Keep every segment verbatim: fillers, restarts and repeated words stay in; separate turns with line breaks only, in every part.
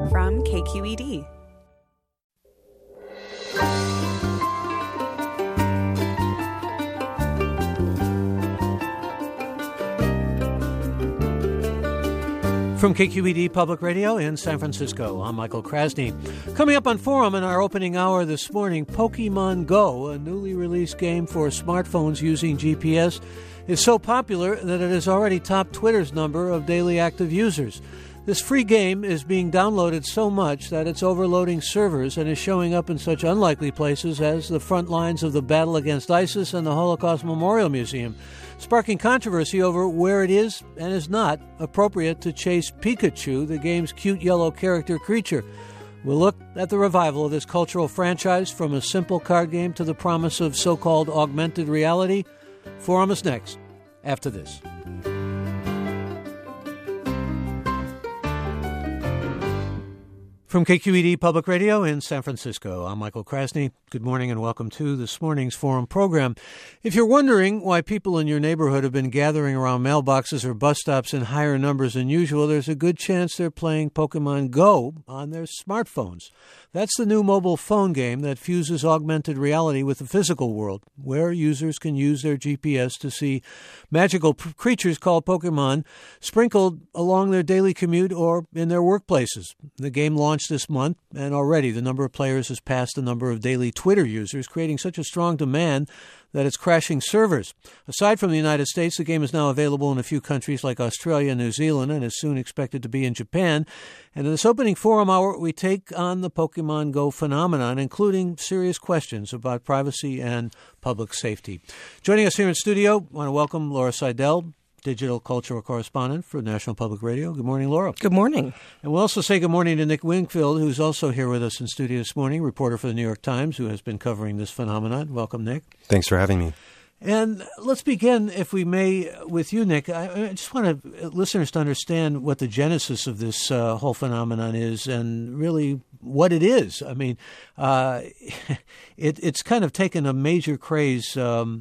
from K Q E D.
From K Q E D Public Radio in San Francisco, I'm Michael Krasny. Coming up on Forum in our opening hour this morning, Pokemon Go, a newly released game for smartphones using G P S, is so popular that it has already topped Twitter's number of daily active users. This free game is being downloaded so much that it's overloading servers and is showing up in such unlikely places as the front lines of the battle against ISIS and the Holocaust Memorial Museum, sparking controversy over where it is and is not appropriate to chase Pikachu, the game's cute yellow character creature. We'll look at the revival of this cultural franchise from a simple card game to the promise of so-called augmented reality. Forum is next, after this. From K Q E D Public Radio in San Francisco, I'm Michael Krasny. Good morning and welcome to this morning's Forum program. If you're wondering why people in your neighborhood have been gathering around mailboxes or bus stops in higher numbers than usual, there's a good chance they're playing Pokemon Go on their smartphones. That's the new mobile phone game that fuses augmented reality with the physical world, where users can use their G P S to see magical p- creatures called Pokemon sprinkled along their daily commute or in their workplaces. The game launched this month, and already the number of players has passed the number of daily Twitter users, creating such a strong demand that it's crashing servers. Aside from the United States, the game is now available in a few countries like Australia and New Zealand and is soon expected to be in Japan. And in this opening Forum Hour, we take on the Pokemon Go phenomenon, including serious questions about privacy and public safety. Joining us here in studio, I want to welcome Laura Seidel, digital cultural correspondent for National Public Radio. Good morning, Laura.
Good morning.
And we'll also say good morning to Nick Wingfield, who's also here with us in studio this morning, reporter for the New York Times, who has been covering this phenomenon. Welcome, Nick.
Thanks for having me.
And let's begin, if we may, with you, Nick. I, I just want to, listeners to understand what the genesis of this uh, whole phenomenon is and really what it is. I mean, uh, it, it's kind of taken a major craze um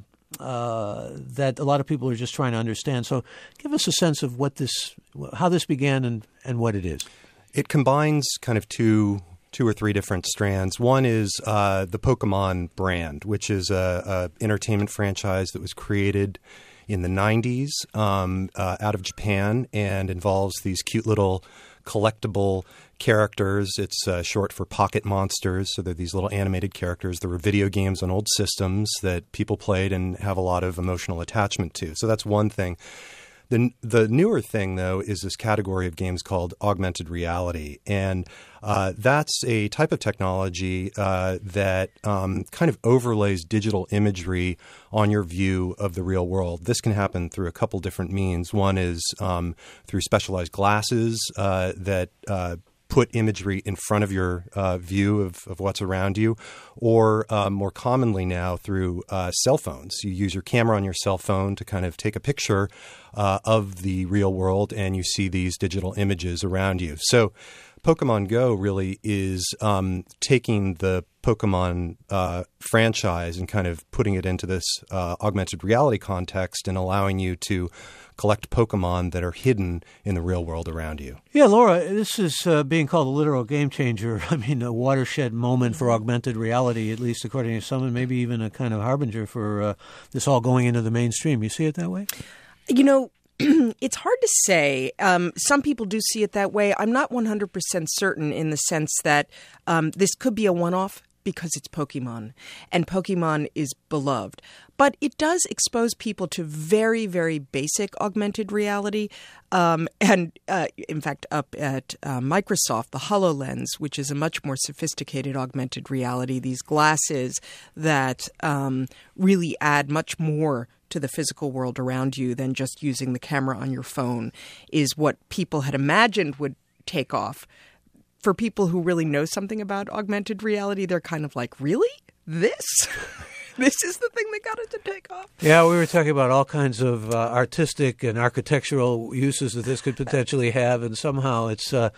Uh, that a lot of people are just trying to understand. So give us a sense of what this, how this began and, and what it is.
It combines kind of two two or three different strands. One is uh, the Pokemon brand, which is a, a entertainment franchise that was created in the nineties um, uh, out of Japan and involves these cute little collectible characters. It's uh, short for Pocket Monsters. So they're these little animated characters. There were video games on old systems that people played and have a lot of emotional attachment to. So that's one thing. The, the newer thing, though, is this category of games called augmented reality. And uh, that's a type of technology uh, that um, kind of overlays digital imagery on your view of the real world. This can happen through a couple different means. One is um, through specialized glasses uh, that uh, put imagery in front of your uh, view of, of what's around you, or uh, more commonly now through uh, cell phones. You use your camera on your cell phone to kind of take a picture uh, of the real world, and you see these digital images around you. So Pokemon Go really is um, taking the Pokemon uh, franchise and kind of putting it into this uh, augmented reality context and allowing you to collect Pokemon that are hidden in the real world around you.
Yeah, Laura, this is uh, being called a literal game changer. I mean, a watershed moment for augmented reality, at least according to some, and maybe even a kind of harbinger for uh, this all going into the mainstream. You see it that way?
You know, it's hard to say. Um, some people do see it that way. I'm not one hundred percent certain in the sense that um, this could be a one-off because it's Pokemon, and Pokemon is beloved. But it does expose people to very, very basic augmented reality. Um, and uh, in fact, up at uh, Microsoft, the HoloLens, which is a much more sophisticated augmented reality, these glasses that um, really add much more to the physical world around you than just using the camera on your phone, is what people had imagined would take off. For people who really know something about augmented reality, they're kind of like, really? This? This is the thing that got it to take off?
Yeah, we were talking about all kinds of uh, artistic and architectural uses that this could potentially have, and somehow it's, uh,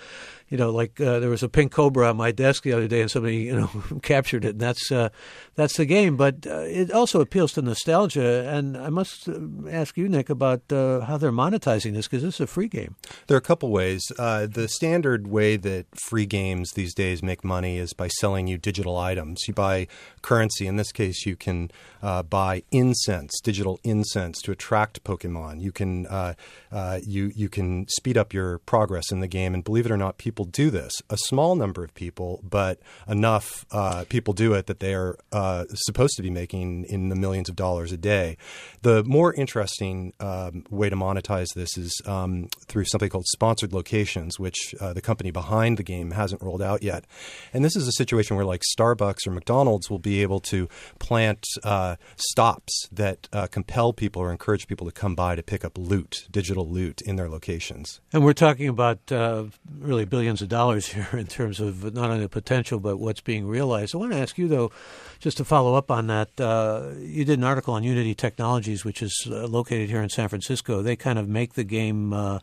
you know, like uh, there was a pink cobra on my desk the other day, and somebody, you know, captured it, and that's uh, that's the game. But uh, it also appeals to nostalgia, and I must ask you, Nick, about uh, how they're monetizing this, because this is a free game.
There are a couple ways. Uh, the standard way that free games these days make money is by selling you digital items. You buy currency. In this case, you can uh, buy incense, digital incense, to attract Pokemon. You can uh, uh, you you can speed up your progress in the game, and believe it or not, people do this. A small number of people, but enough uh, people do it that they are uh, supposed to be making in the millions of dollars a day. The more interesting um, way to monetize this is um, through something called sponsored locations, which uh, the company behind the game hasn't rolled out yet. And this is a situation where, like, Starbucks or McDonald's will be able to plant uh, stops that uh, compel people or encourage people to come by to pick up loot, digital loot, in their locations.
And we're talking about uh, really billions of dollars here in terms of not only the potential but what's being realized. I want to ask you, though, just to follow up on that, uh, you did an article on Unity Technologies, which is uh, located here in San Francisco. They kind of make the game, uh,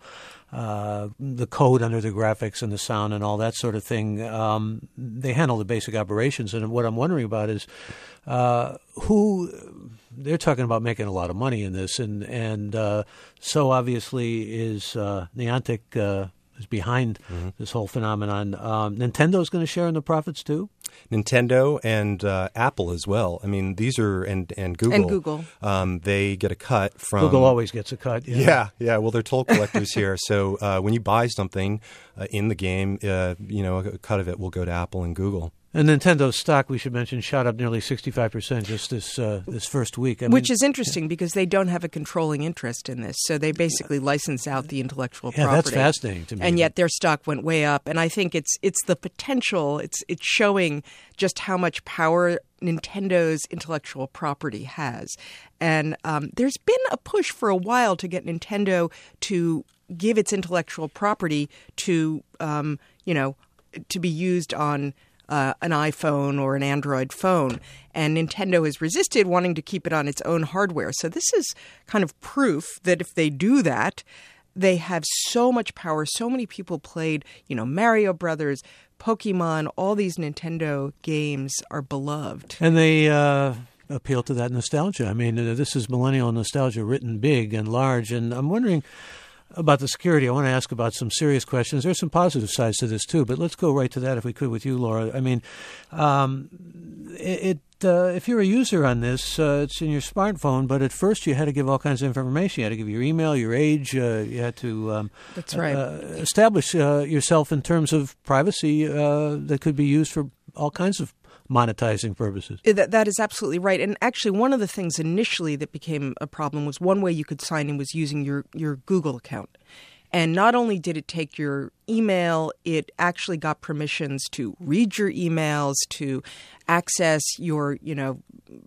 uh, the code under the graphics and the sound and all that sort of thing. Um, they handle the basic operations. And what I'm wondering about is uh, who – they're talking about making a lot of money in this. And, and uh, so obviously is uh, Niantic uh, – is behind mm-hmm. this whole phenomenon. Um, Nintendo's going to share in the profits too?
Nintendo and uh, Apple as well. I mean, these are and and Google.
And Google.
Um, they get a cut from
Google always gets a cut. Yeah,
yeah. yeah well, they're toll collectors here. So uh, when you buy something uh, in the game, uh, you know, a cut of it will go to Apple and Google.
And Nintendo's stock, we should mention, shot up nearly sixty-five percent just this uh, this first week. I
Which
mean,
is interesting yeah. because they don't have a controlling interest in this. So they basically license out the intellectual
yeah,
property.
Yeah, that's fascinating to me.
And yet their stock went way up. And I think it's it's the potential, it's it's showing just how much power Nintendo's intellectual property has. And um, there's been a push for a while to get Nintendo to give its intellectual property to, um, you know, to be used on Uh, an iPhone or an Android phone. And Nintendo has resisted, wanting to keep it on its own hardware. So this is kind of proof that if they do that, they have so much power. So many people played, you know, Mario Brothers, Pokemon, all these Nintendo games are beloved.
And they uh, appeal to that nostalgia. I mean, uh, this is millennial nostalgia written big and large. And I'm wondering about the security. I want to ask about some serious questions. There's some positive sides to this, too, but let's go right to that if we could with you, Laura. I mean, um, it, it uh, if you're a user on this, uh, it's in your smartphone, but at first you had to give all kinds of information. You had to give your email, your age. Uh, you had to um,
That's right.
uh, establish uh, yourself in terms of privacy uh, that could be used for all kinds of monetizing purposes.
That, that is absolutely right. And actually, one of the things initially that became a problem was one way you could sign in was using your, your Google account. And not only did it take your email, it actually got permissions to read your emails, to access your, you know,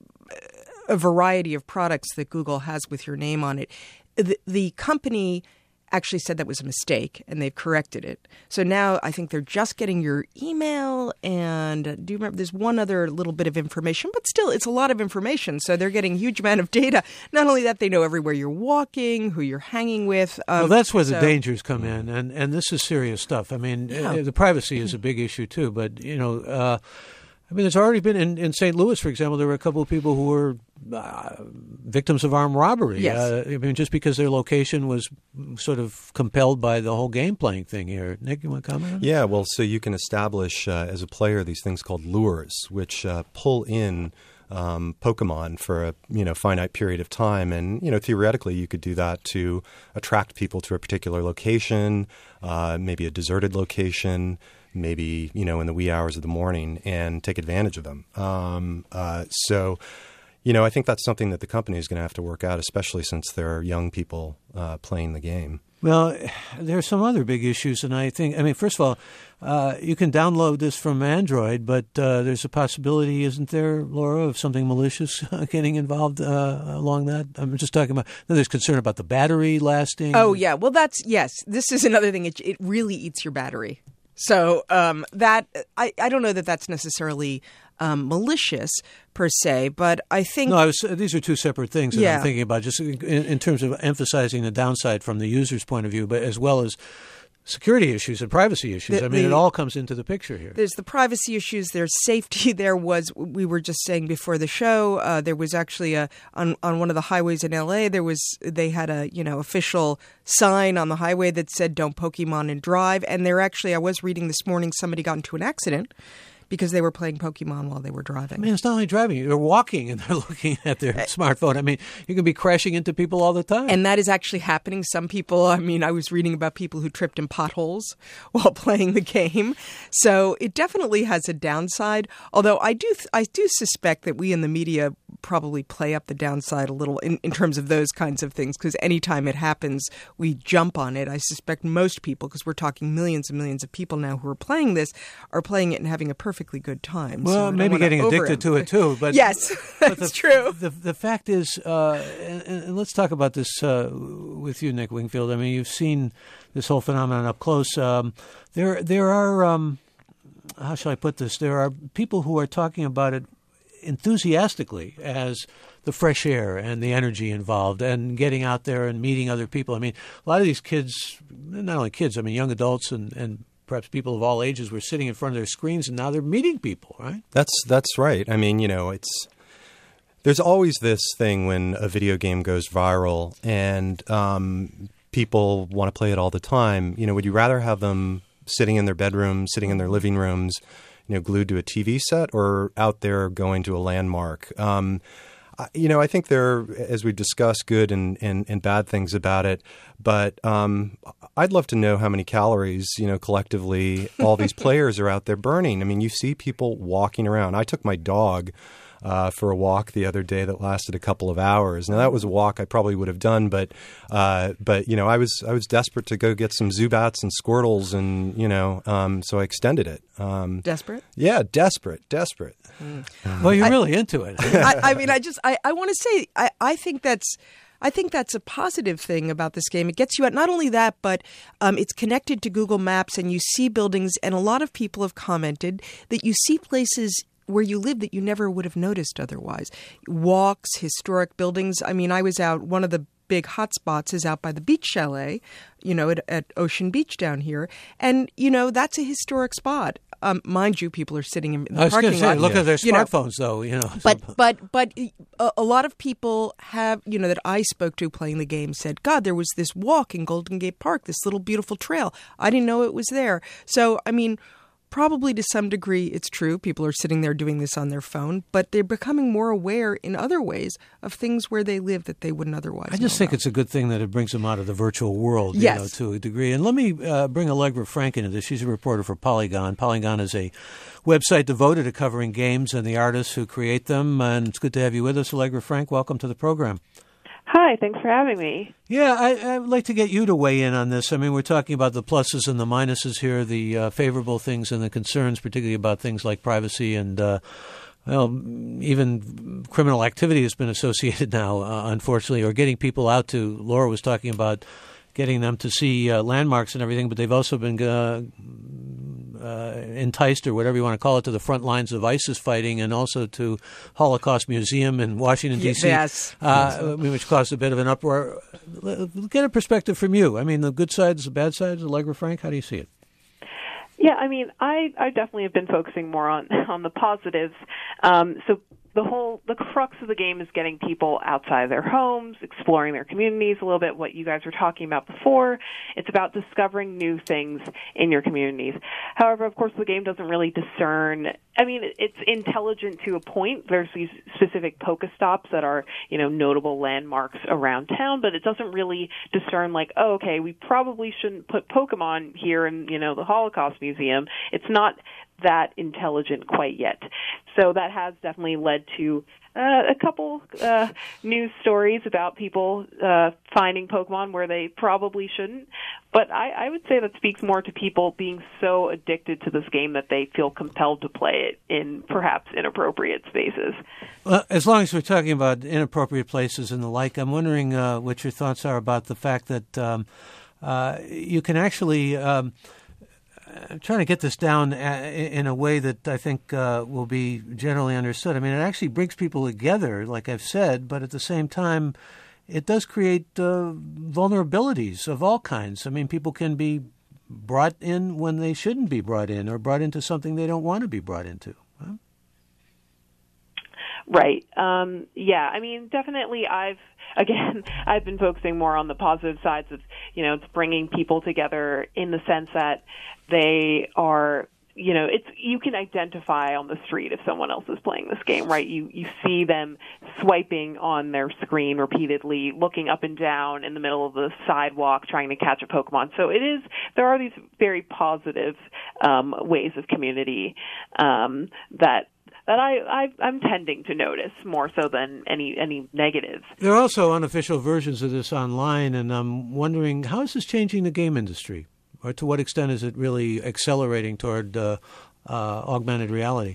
a variety of products that Google has with your name on it. The, the company actually said that was a mistake, and they've corrected it. So now I think they're just getting your email, and uh, do you remember there's one other little bit of information, but still it's a lot of information. So they're getting a huge amount of data. Not only that, they know everywhere you're walking, who you're hanging with. Um,
well, that's where
so,
the dangers come in, and, and this is serious stuff. I mean,
yeah.
uh, the privacy is a big issue too, but, you know, uh, I mean, there's already been, in, in Saint Louis, for example, there were a couple of people who were uh, victims of armed robbery.
Yes.
Uh, I mean, just because their location was sort of compelled by the whole game playing thing here. Nick, you want to comment on that?
Yeah, well, so you can establish uh, as a player these things called lures, which uh, pull in um, Pokemon for a you know finite period of time, and you know theoretically you could do that to attract people to a particular location, uh, maybe a deserted location, maybe, you know, in the wee hours of the morning, and take advantage of them. Um, uh, so, you know, I think that's something that the company is going to have to work out, especially since there are young people uh, playing the game.
Well, there are some other big issues, and I think, I mean, first of all, uh, you can download this from Android, but uh, there's a possibility, isn't there, Laura, of something malicious getting involved uh, along that? I'm just talking about, there's concern about the battery lasting.
Oh, yeah. Well, that's, yes, this is another thing. It, it really eats your battery. So um, that I, I don't know that that's necessarily um, malicious per se, but I think
no, I was, these are two separate things that
yeah.
I'm thinking about, just in, in terms of emphasizing the downside from the user's point of view, but as well as security issues and privacy issues.
The,
I mean,
the,
it all comes into the picture here.
There's the privacy issues. There's safety. There was, we were just saying before the show, uh, there was actually a on, on one of the highways in L A. There was they had a you know official sign on the highway that said "Don't Pokemon and drive." And there actually, I was reading this morning, somebody got into an accident because they were playing Pokemon while they were driving.
I mean, it's not only driving. They're walking and they're looking at their smartphone. I mean, you can be crashing into people all the time.
And that is actually happening. Some people, I mean, I was reading about people who tripped in potholes while playing the game. So it definitely has a downside. Although I do I do suspect that we in the media probably play up the downside a little in, in terms of those kinds of things, because anytime it happens, we jump on it. I suspect most people, because we're talking millions and millions of people now who are playing this, are playing it and having a perfect good time.
Well,
so
maybe getting addicted to it too. But
yes,
but
that's
the,
true.
The, the fact is, uh, and, and let's talk about this uh, with you, Nick Wingfield. I mean, you've seen this whole phenomenon up close. Um, there, there are. Um, how shall I put this? There are people who are talking about it enthusiastically as the fresh air and the energy involved and getting out there and meeting other people. I mean, a lot of these kids, not only kids, I mean, young adults and, and perhaps people of all ages were sitting in front of their screens, and now they're meeting people, right?
That's that's right. I mean, you know, it's there's always this thing when a video game goes viral and um, people want to play it all the time. You know, would you rather have them sitting in their bedrooms, sitting in their living rooms, you know, glued to a T V set, or out there going to a landmark? Um, You know, I think there are, as we've discussed, good and, and, and bad things about it. But um, I'd love to know how many calories, you know, collectively all these players are out there burning. I mean, you see people walking around. I took my dog uh, for a walk the other day that lasted a couple of hours. Now, that was a walk I probably would have done, but, uh, but you know, I was I was desperate to go get some Zubats and Squirtles, and, you know, um, so I extended it. Um,
desperate?
Yeah, desperate, desperate.
Mm. Um, well, you're I, really into it.
I, I mean, I just, I, I want to say, I, I think that's, I think that's a positive thing about this game. It gets you out. Not only that, but um, it's connected to Google Maps, and you see buildings, and a lot of people have commented that you see places where you live that you never would have noticed otherwise. Walks, historic buildings. I mean, I was out, one of the big hot spots is out by the beach chalet, you know, at, at Ocean Beach down here. And, you know, that's a historic spot. Um, mind you, people are sitting in the
I was
parking
say,
lot.
Look
yeah.
at their smartphones,
you know,
though. You know,
but but but a, a lot of people have, you know, that I spoke to playing the game said, "God, there was this walk in Golden Gate Park, this little beautiful trail. I didn't know it was there." So, I mean, probably to some degree it's true. People are sitting there doing this on their phone, but they're becoming more aware in other ways of things where they live that they wouldn't otherwise
I just
know
think
about.
It's a good thing that it brings them out of the virtual world, you
yes.
know, to a degree. And let me uh, bring Allegra Frank into this. She's a reporter for Polygon. Polygon is a website devoted to covering games and the artists who create them. And it's good to have you with us, Allegra Frank. Welcome to the program.
Hi, thanks for having me.
Yeah, I, I'd like to get you to weigh in on this. I mean, we're talking about the pluses and the minuses here, the uh, favorable things and the concerns, particularly about things like privacy and, uh, well, even criminal activity has been associated now, uh, unfortunately, or getting people out to, Laura was talking about getting them to see uh, landmarks and everything, but they've also been uh, uh, enticed, or whatever you want to call it, to the front lines of ISIS fighting, and also to Holocaust Museum in Washington, D C,
yes.
uh, which caused a bit of an uproar. Get a perspective from you. I mean, the good sides, the bad sides, Allegra Frank, how do you see it?
Yeah, I mean, I, I definitely have been focusing more on, on the positives. Um, so the whole, the crux of the game is getting people outside of their homes, exploring their communities a little bit, what you guys were talking about before. It's about discovering new things in your communities. However, of course, the game doesn't really discern. I mean, it's intelligent to a point. There's these specific Pokestops that are, you know, notable landmarks around town, but it doesn't really discern like, oh, okay, we probably shouldn't put Pokemon here in, you know, the Holocaust Museum. It's not that intelligent quite yet. So that has definitely led to uh, a couple uh, news stories about people uh, finding Pokemon where they probably shouldn't. But I, I would say that speaks more to people being so addicted to this game that they feel compelled to play it in perhaps inappropriate spaces.
Well, as long as we're talking about inappropriate places and the like, I'm wondering uh, what your thoughts are about the fact that um, uh, you can actually... Um, I'm trying to get this down in a way that I think uh, will be generally understood. I mean, it actually brings people together, like I've said, but at the same time, it does create uh, vulnerabilities of all kinds. I mean, people can be brought in when they shouldn't be brought in, or brought into something they don't want to be brought into. Huh?
Right. Um, yeah, I mean, definitely I've, again, I've been focusing more on the positive sides of, you know, it's bringing people together in the sense that they are, you know, it's, you can identify on the street if someone else is playing this game, right? You, you see them swiping on their screen repeatedly, looking up and down in the middle of the sidewalk, trying to catch a Pokemon. So it is, there are these very positive, um, ways of community, um, that, that I, I, I'm tending to notice more so than any any negatives.
There are also unofficial versions of this online, and I'm wondering, how is this changing the game industry? Or to what extent is it really accelerating toward uh, uh, augmented reality?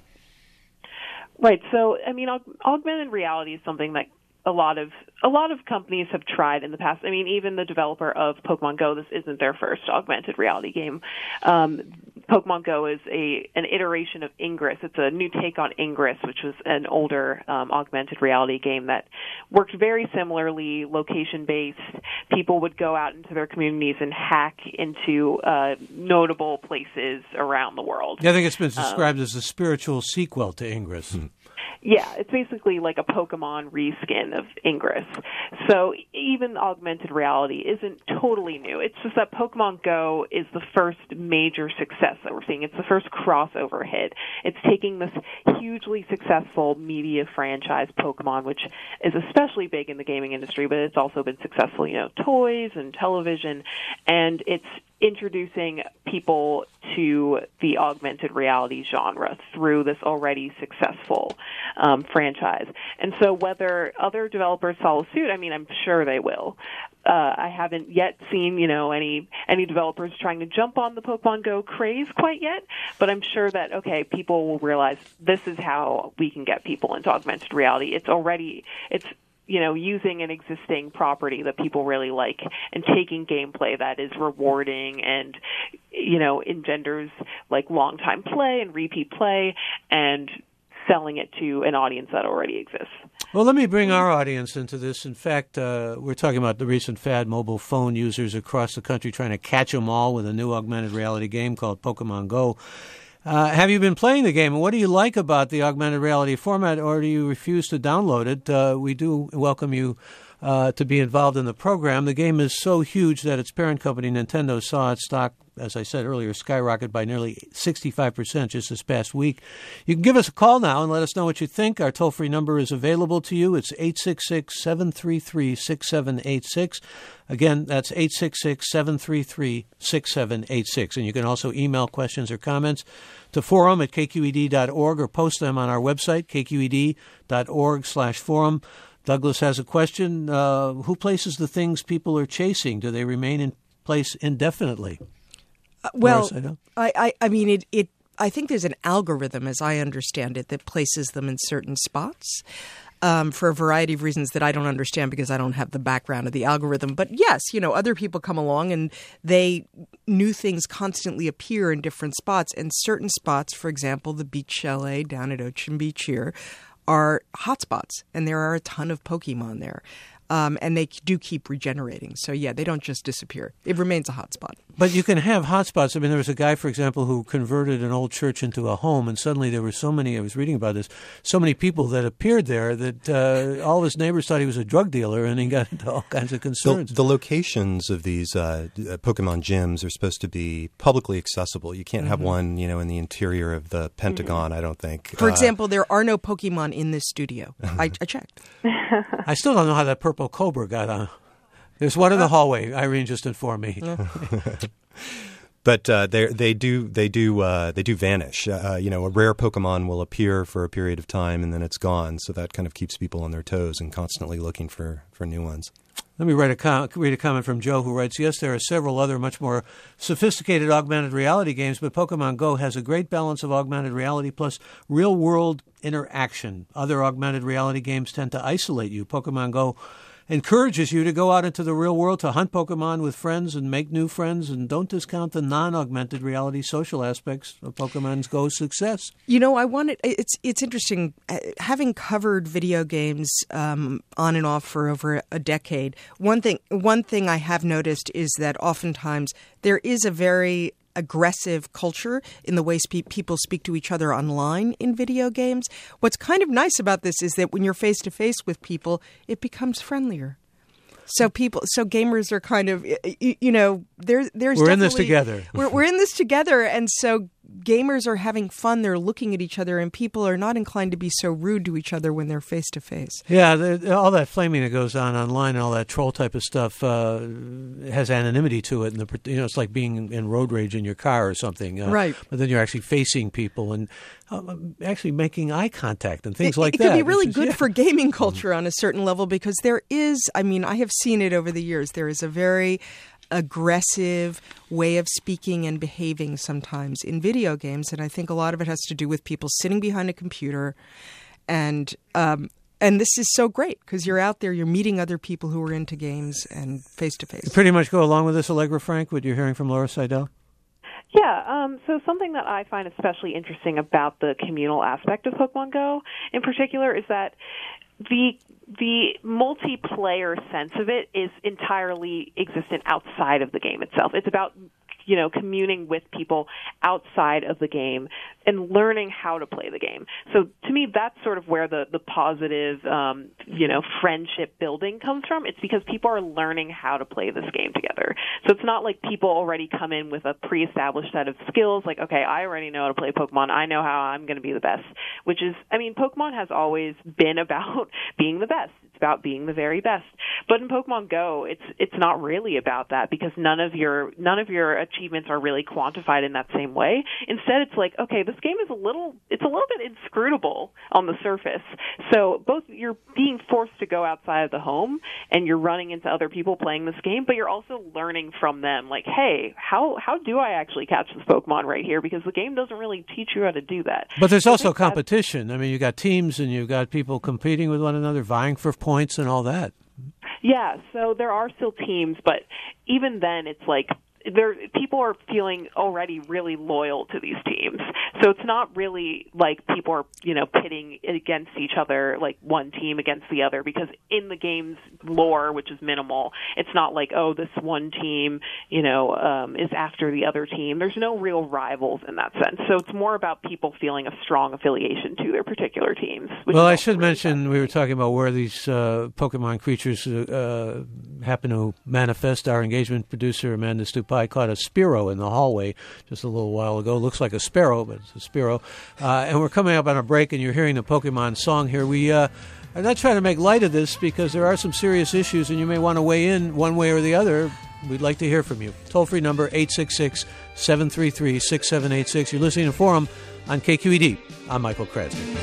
Right. So, I mean, aug- augmented reality is something that a lot of a lot of companies have tried in the past. I mean, even the developer of Pokemon Go, this isn't their first augmented reality game. Um, Pokemon Go is a an iteration of Ingress. It's a new take on Ingress, which was an older um, augmented reality game that worked very similarly, location-based. People would go out into their communities and hack into uh, notable places around the world.
Yeah, I think it's been described um, as a spiritual sequel to Ingress. Hmm.
Yeah, it's basically like a Pokemon reskin of Ingress. So even augmented reality isn't totally new. It's just that Pokemon Go is the first major success that we're seeing. It's the first crossover hit. It's taking this hugely successful media franchise, Pokemon, which is especially big in the gaming industry, but it's also been successful, you know, toys and television, and it's introducing people to the augmented reality genre through this already successful um, franchise. And so whether other developers follow suit, I mean, I'm sure they will. Uh, I haven't yet seen, you know, any any developers trying to jump on the Pokemon Go craze quite yet, but I'm sure that, okay, people will realize this is how we can get people into augmented reality. It's already, it's you know, using an existing property that people really like and taking gameplay that is rewarding and, you know, engenders like long time play and repeat play and selling it to an audience that already exists.
Well, let me bring our audience into this. In fact, uh, we're talking about the recent fad, mobile phone users across the country trying to catch them all with a new augmented reality game called Pokemon Go. Uh, have you been playing the game, and what do you like about the augmented reality format, or do you refuse to download it? Uh, we do welcome you uh, to be involved in the program. The game is so huge that its parent company, Nintendo, saw its stock, as I said earlier, skyrocket by nearly sixty-five percent just this past week. You can give us a call now and let us know what you think. Our toll-free number is available to you. It's eight six six, seven three three, six seven eight six. Again, that's eight six six, seven three three, six seven eight six. And you can also email questions or comments to forum at k q e d dot org or post them on our website, k q e d dot org slash forum. Douglas has a question. Uh, who places the things people are chasing? Do they remain in place indefinitely?
Uh, well,
Doris,
I, I, I mean, it, it. I think there's an algorithm, as I understand it, that places them in certain spots. Um, for a variety of reasons that I don't understand because I don't have the background of the algorithm. But yes, you know, other people come along and they new things constantly appear in different spots. And certain spots, for example, the beach chalet down at Ocean Beach here, are hotspots, and there are a ton of Pokemon there. Um, and they do keep regenerating. So, yeah, they don't just disappear. It remains a hotspot.
But you can have hotspots. I mean, there was a guy, for example, who converted an old church into a home, and suddenly there were so many, I was reading about this, so many people that appeared there that uh, all of his neighbors thought he was a drug dealer, and he got into all kinds of concerns.
The, the locations of these uh, Pokemon gyms are supposed to be publicly accessible. You can't mm-hmm. have one, you know, in the interior of the Pentagon, mm-hmm. I don't think.
For
uh,
example, there are no Pokemon in this studio. I, I checked.
I still don't know how that purple cobra got on. There's one in the hallway. Irene just informed me. Yeah.
But uh, they they do they do uh, they do vanish. Uh, you know, a rare Pokemon will appear for a period of time and then it's gone. So that kind of keeps people on their toes and constantly looking for, for new ones.
Let me write a com- read a comment from Joe, who writes, yes, there are several other much more sophisticated augmented reality games, but Pokemon Go has a great balance of augmented reality plus real-world interaction. Other augmented reality games tend to isolate you. Pokemon Go encourages you to go out into the real world to hunt Pokemon with friends and make new friends, and don't discount the non-augmented reality social aspects of Pokemon Go's success.
You know, I wanted it's it's interesting uh, having covered video games um, on and off for over a decade. One thing one thing I have noticed is that oftentimes there is a very aggressive culture in the way spe- people speak to each other online in video games. What's kind of nice about this is that when you're face to face with people, it becomes friendlier. So people, so gamers are kind of, you, you know, there, there's
we're in this together.
We're, we're in this together, and so gamers are having fun. They're looking at each other, and people are not inclined to be so rude to each other when they're face to face.
Yeah, the, all that flaming that goes on online and all that troll type of stuff uh, has anonymity to it, and the, you know, it's like being in road rage in your car or something. Uh,
right.
But then you're actually facing people and uh, actually making eye contact and things
it,
like
it
that.
It can be really
is,
good
yeah.
for gaming culture on a certain level, because there is, I mean, I have seen it over the years. There is a very aggressive way of speaking and behaving sometimes in video games, and I think a lot of it has to do with people sitting behind a computer, and um, and this is so great because you're out there, you're meeting other people who are into games and face to face.
Pretty much go along with this, Allegra Frank, what you're hearing from Laura Seidel?
Yeah, um, so something that I find especially interesting about the communal aspect of Pokemon Go in particular is that the the multiplayer sense of it is entirely existent outside of the game itself. It's about, you know, communing with people outside of the game and learning how to play the game. So to me, that's sort of where the, the positive, um, you know, friendship building comes from. It's because people are learning how to play this game together. So it's not like people already come in with a pre-established set of skills, like, okay, I already know how to play Pokemon. I know how I'm going to be the best, which is, I mean, Pokemon has always been about being the best. It's about being the very best. But in Pokemon Go, it's it's not really about that, because none of your none of your achievements are really quantified in that same way. Instead, it's like, okay, this game is a little it's a little bit inscrutable on the surface. So both you're being forced to go outside of the home and you're running into other people playing this game, but you're also learning from them, like, hey, how how do I actually catch this Pokemon right here? Because the game doesn't really teach you how to do that.
But there's
so
also competition. I mean, you got teams and you've got people competing with one another, vying for points and all that.
Yeah, so there are still teams, but even then it's like there people are feeling already really loyal to these teams. So it's not really like people are, you know, pitting against each other, like one team against the other, because in the game's lore, which is minimal, it's not like, oh, this one team, you know, um, is after the other team. There's no real rivals in that sense. So it's more about people feeling a strong affiliation to their particular teams.
Well, I should really mention, we were talking about where these uh, Pokemon creatures uh, happen to manifest. Our engagement producer, Amanda Stupai, caught a Spearow in the hallway just a little while ago. Looks like a sparrow, but it's a Spearow. Uh, and we're coming up on a break, and you're hearing the Pokemon song here. We uh, are not trying to make light of this because there are some serious issues, and you may want to weigh in one way or the other. We'd like to hear from you. Toll-free number eight six six, seven three three, six seven eight six. You're listening to Forum on K Q E D. I'm Michael Krasny.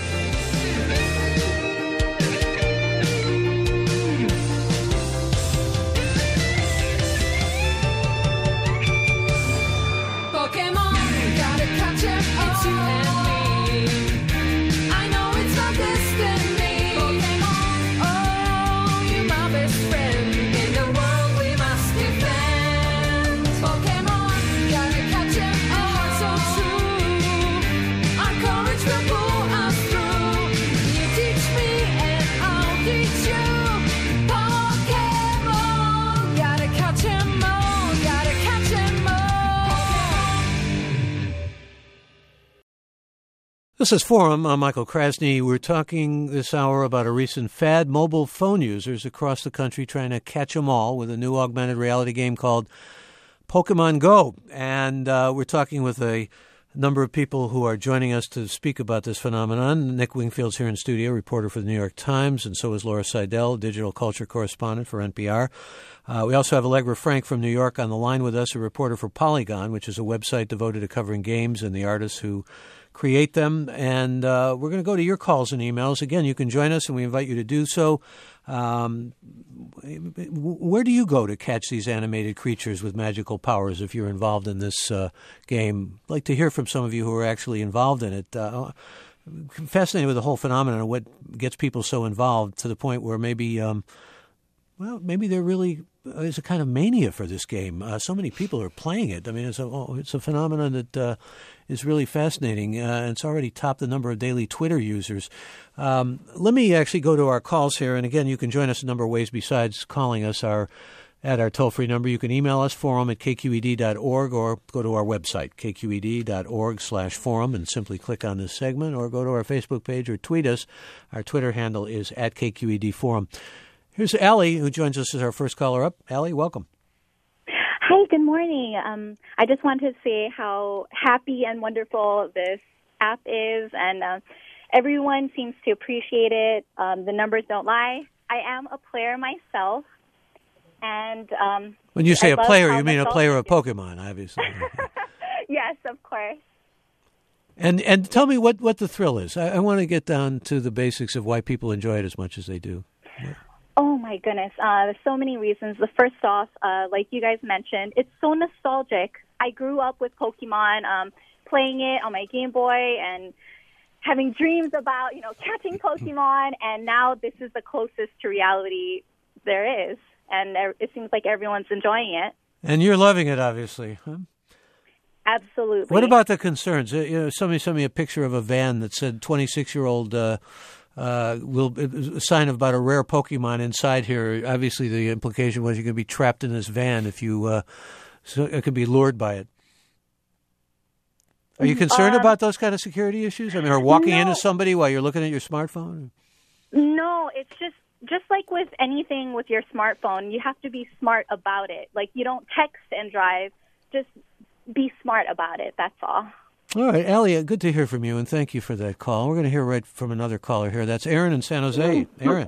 This is Forum. I'm Michael Krasny. We're talking this hour about a recent fad. Mobile phone users across the country trying to catch them all with a new augmented reality game called Pokemon Go. And uh, we're talking with a number of people who are joining us to speak about this phenomenon. Nick Wingfield's here in studio, reporter for the New York Times, and so is Laura Seidel, digital culture correspondent for N P R. Uh, we also have Allegra Frank from New York on the line with us, a reporter for Polygon, which is a website devoted to covering games and the artists who create them. And uh, we're going to go to your calls and emails. Again, you can join us, and we invite you to do so. Um, where do you go to catch these animated creatures with magical powers if you're involved in this uh, game? I'd like to hear from some of you who are actually involved in it. Uh, I'm fascinated with the whole phenomenon of what gets people so involved to the point where maybe um, well, maybe there really is a kind of mania for this game. Uh, so many people are playing it. I mean, it's a oh, it's a phenomenon that uh, is really fascinating, uh, and it's already topped the number of daily Twitter users. Um, let me actually go to our calls here, and again, you can join us a number of ways besides calling us. Our At our toll-free number. You can email us, forum at k q e d dot org, or go to our website, k q e d dot org slash forum, and simply click on this segment, or go to our Facebook page or tweet us. Our Twitter handle is at K Q E D Forum. Here's Allie, who joins us as our first caller up. Allie, welcome.
Hi, good morning. Um, I just wanted to say how happy and wonderful this app is, and uh, everyone seems to appreciate it. Um, the numbers don't lie. I am a player myself. And um,
when you say
I
a player, you mean a
nostalgic-
player of Pokemon, obviously.
Yes, of course.
And and tell me what, what the thrill is. I, I want to get down to the basics of why people enjoy it as much as they do. Yeah.
Oh, my goodness. Uh, there's so many reasons. The first off, uh, like you guys mentioned, it's so nostalgic. I grew up with Pokemon, um, playing it on my Game Boy and having dreams about, you know, catching Pokemon, and now this is the closest to reality there is. And it seems like everyone's enjoying it.
And you're loving it, obviously. Huh?
Absolutely.
What about the concerns? Uh, you know, somebody sent me a picture of a van that said twenty-six-year-old uh, uh, will a sign about a rare Pokemon inside here. Obviously, the implication was you're going to be trapped in this van if you uh, so it could be lured by it. Are you concerned um, about those kind of security issues? I mean, or walking
no.
into somebody while you're looking at your smartphone?
No, it's just. Just like with anything with your smartphone, you have to be smart about it. Like, you don't text and drive. Just be smart about it. That's all.
All right, Allie, good to hear from you, and thank you for that call. We're going to hear right from another caller here. That's Aaron in San Jose. Aaron.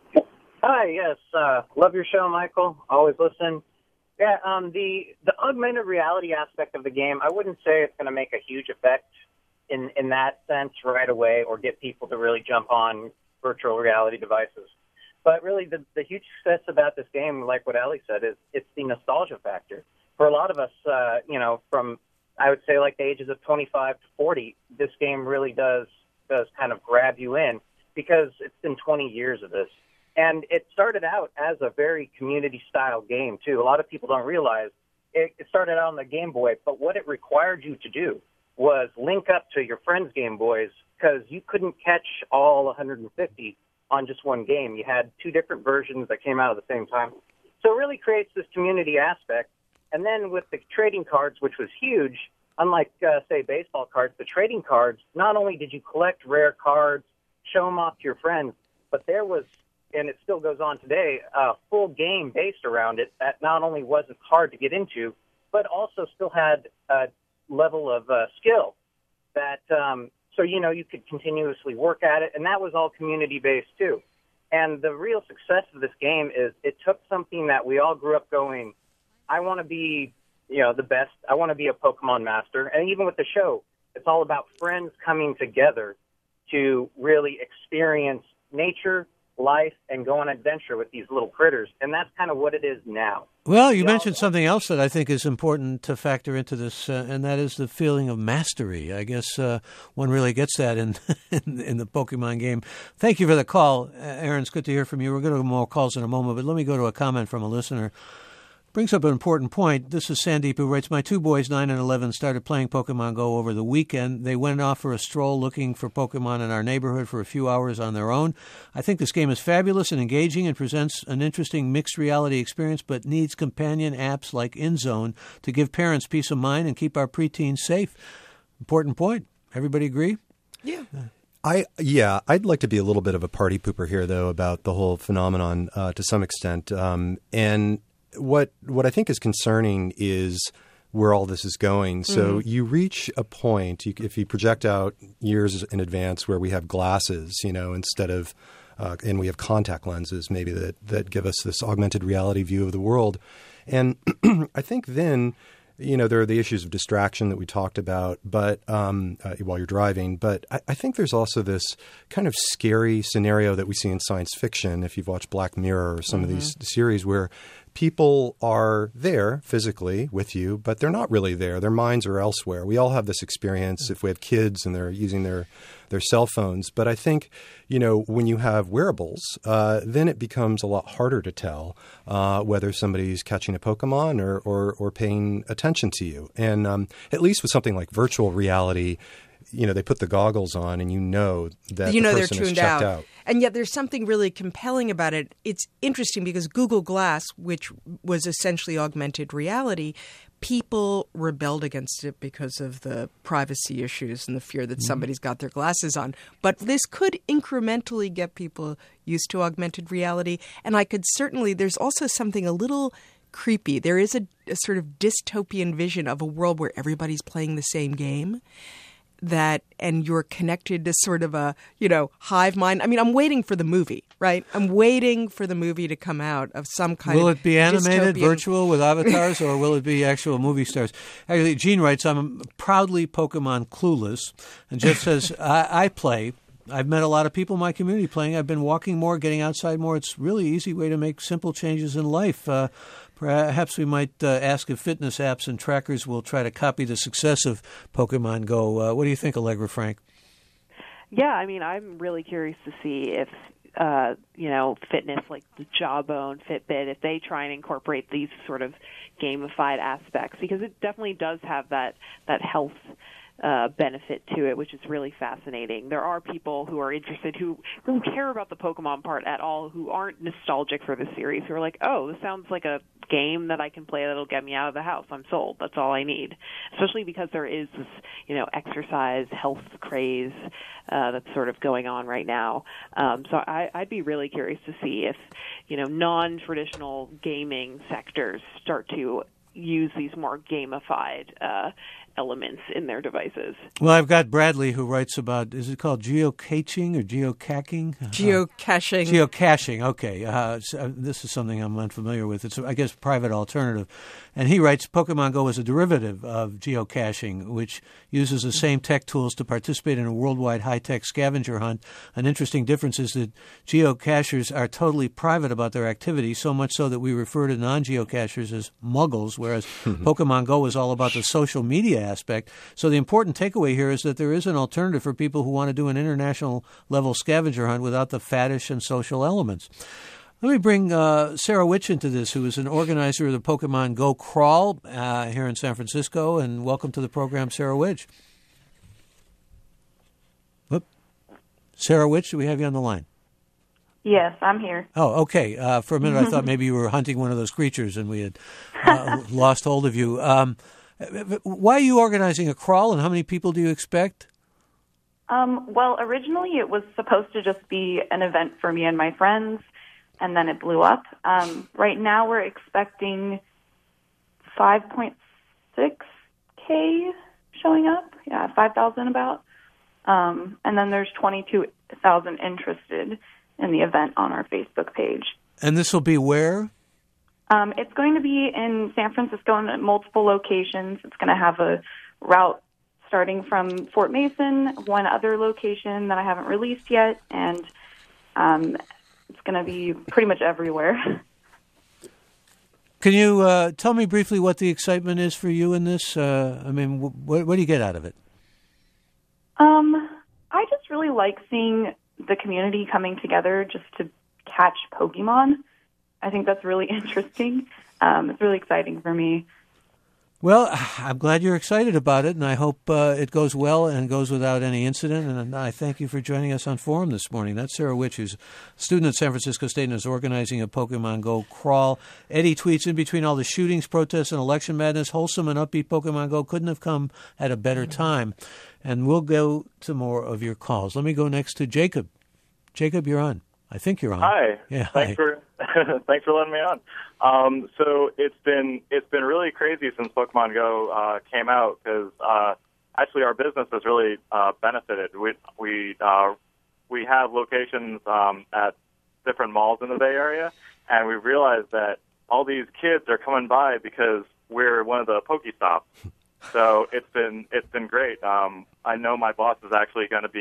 Hi, yes. Uh, love your show, Michael. Always listen. Yeah, um, the, the augmented reality aspect of the game, I wouldn't say it's going to make a huge effect in, in that sense right away or get people to really jump on virtual reality devices. But really, the, the huge success about this game, like what Allie said, is it's the nostalgia factor. For a lot of us, uh, you know, from, I would say, like the ages of twenty-five to forty, this game really does does kind of grab you in because it's been twenty years of this. And it started out as a very community-style game, too. A lot of people don't realize it, it started out on the Game Boy, but what it required you to do was link up to your friends' Game Boys because you couldn't catch all one hundred fifty on just one game. You had two different versions that came out at the same time. So it really creates this community aspect. And then with the trading cards, which was huge, unlike, uh, say, baseball cards, the trading cards, not only did you collect rare cards, show them off to your friends, but there was, and it still goes on today, a full game based around it that not only wasn't hard to get into, but also still had a level of uh, skill that um, So, you know, you could continuously work at it, and that was all community-based, too. And the real success of this game is it took something that we all grew up going, I want to be, you know, the best. I want to be a Pokemon master. And even with the show, it's all about friends coming together to really experience nature, life, and go on adventure with these little critters. And that's kind of what it is now.
Well, you mentioned something else that I think is important to factor into this, uh, and that is the feeling of mastery. I guess uh, one really gets that in, in in the Pokemon game. Thank you for the call, Aaron. It's good to hear from you. We're going to go more calls in a moment, but let me go to a comment from a listener. Brings up an important point. This is Sandeep, who writes, my two boys, nine and eleven, started playing Pokemon Go over the weekend. They went off for a stroll looking for Pokemon in our neighborhood for a few hours on their own. I think this game is fabulous and engaging and presents an interesting mixed reality experience, but needs companion apps like InZone to give parents peace of mind and keep our preteens safe. Important point. Everybody agree?
Yeah.
I yeah, I'd like to be a little bit of a party pooper here, though, about the whole phenomenon uh, to some extent. Um, and What what I think is concerning is where all this is going. So mm-hmm. you reach a point, you, if you project out years in advance, where we have glasses, you know, instead of, uh, and we have contact lenses maybe that, that give us this augmented reality view of the world. And I think then, you know, there are the issues of distraction that we talked about, but um, uh, while you're driving. But I, I think there's also this kind of scary scenario that we see in science fiction. If you've watched Black Mirror or some mm-hmm. of these series where people are there physically with you, but they're not really there. Their minds are elsewhere. We all have this experience if we have kids and they're using their, their cell phones. But I think, you know, when you have wearables, uh, then it becomes a lot harder to tell uh, whether somebody's catching a Pokemon or, or, or paying attention to you. And um, at least with something like virtual reality, you know, they put the goggles on and you know that
you know
the
they're
person
tuned
is checked
out.
out.
And yet there's something really compelling about it. It's interesting because Google Glass, which was essentially augmented reality, people rebelled against it because of the privacy issues and the fear that somebody's got their glasses on. But this could incrementally get people used to augmented reality. And I could certainly, there's also something a little creepy. There is a, a sort of dystopian vision of a world where everybody's playing the same game. That and you're connected to sort of a, you know, hive mind. I mean, I'm waiting for the movie, right? I'm waiting for the movie to come out of some kind
will
of
it be animated,
dystopian...
virtual with avatars, or will it be actual movie stars? Actually, Gene writes, I'm proudly Pokemon clueless. And Jeff says, I, I play. I've met a lot of people in my community playing. I've been walking more, getting outside more. It's a really easy way to make simple changes in life. Uh, Perhaps we might uh, ask if fitness apps and trackers will try to copy the success of Pokemon Go. Uh, what do you think, Allegra Frank?
Yeah, I mean, I'm really curious to see if, uh, you know, fitness like the Jawbone, Fitbit, if they try and incorporate these sort of gamified aspects, because it definitely does have that, that health Uh, benefit to it, which is really fascinating. There are people who are interested who don't care about the Pokemon part at all, who aren't nostalgic for the series, who are like, oh, this sounds like a game that I can play that'll get me out of the house. I'm sold. That's all I need. Especially because there is this, you know, exercise, health craze uh, that's sort of going on right now. Um, so I, I'd be really curious to see if, you know, non-traditional gaming sectors start to use these more gamified uh, elements in their devices.
Well, I've got Bradley who writes about, is it called geocaching or geocaching?
Geocaching.
Uh, geocaching, okay. Uh, so this is something I'm unfamiliar with. It's, I guess, a private alternative. And he writes, Pokemon Go is a derivative of geocaching, which uses the same tech tools to participate in a worldwide high-tech scavenger hunt. An interesting difference is that geocachers are totally private about their activity, so much so that we refer to non-geocachers as muggles, whereas Pokemon Go is all about the social media aspect. So the important takeaway here is that there is an alternative for people who want to do an international level scavenger hunt without the faddish and social elements. Let me bring uh, Sarah Witch into this, who is an organizer of the Pokemon Go Crawl uh, here in San Francisco. And welcome to the program, Sarah Witch. Whoop. Sarah Witch, do we have you on the line?
Yes, I'm here.
Oh, okay. Uh, for a minute, I thought maybe you were hunting one of those creatures and we had uh, lost hold of you. Um, why are you organizing a crawl, and how many people do you expect?
Um, well, originally it was supposed to just be an event for me and my friends, and then it blew up. Um, right now we're expecting five point six K showing up. Yeah, five thousand about. Um, and then there's twenty-two thousand interested in the event on our Facebook page.
And this will be where?
Um, it's going to be in San Francisco in multiple locations. It's going to have a route starting from Fort Mason, one other location that I haven't released yet, and um, it's going to be pretty much everywhere.
Can you uh, tell me briefly what the excitement is for you in this? Uh, I mean, wh- what do you get out of it?
Um, I just really like seeing the community coming together just to catch Pokemon. I think that's really interesting. Um, it's really exciting for me.
Well, I'm glad you're excited about it, and I hope uh, it goes well and goes without any incident. And I thank you for joining us on Forum this morning. That's Sarah Witch, who's a student at San Francisco State and is organizing a Pokemon Go crawl. Eddie tweets, in between all the shootings, protests, and election madness, wholesome and upbeat Pokemon Go couldn't have come at a better time. And we'll go to more of your calls. Let me go next to Jacob. Jacob, you're on. I think you're on.
Hi.
Yeah.
Thanks
hi.
for thanks for letting me on. Um, so it's been it's been really crazy since Pokemon Go uh, came out because uh, actually our business has really uh, benefited. We we uh, we have locations um, at different malls in the Bay Area, and we realized that all these kids are coming by because we're one of the Pokestops. So it's been it's been great. Um, I know my boss is actually going to be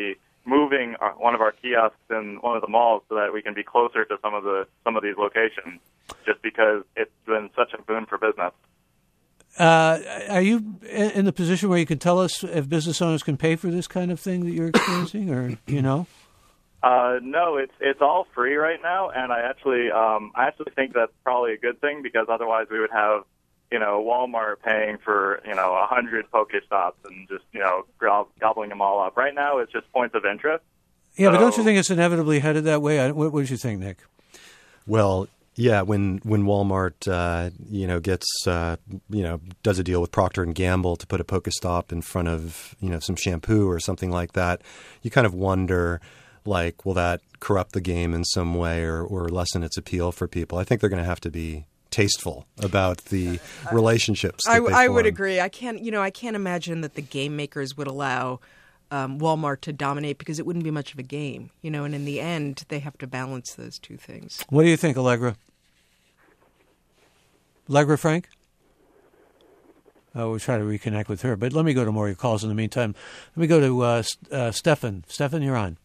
moving our, one of our kiosks in one of the malls so that we can be closer to some of the some of these locations, just because it's been such a boon for business.
Uh, are you in the position where you can tell us if business owners can pay for this kind of thing that you're experiencing, or you know?
Uh, no, it's it's all free right now, and I actually um, I actually think that's probably a good thing, because otherwise we would have, you know, Walmart paying for, you know, a hundred Pokestops and just, you know, gob- gobbling them all up. Right now, it's just points of interest.
Yeah,
so,
but don't you think it's inevitably headed that way? What, what did you think, Nick?
Well, yeah, when when Walmart, uh, you know, gets, uh, you know, does a deal with Procter and Gamble to put a Pokestop in front of, you know, some shampoo or something like that, you kind of wonder, like, will that corrupt the game in some way or, or lessen its appeal for people? I think they're going to have to be tasteful about the relationships that
I,
they
I would
form.
agree. I can't, you know, I can't imagine that the game makers would allow um, Walmart to dominate, because it wouldn't be much of a game, you know. And in the end, they have to balance those two things.
What do you think, Allegra? Allegra Frank? Oh, we'll try to reconnect with her, but let me go to more of your calls in the meantime. Let me go to uh, uh, Stefan. Stefan, you're on.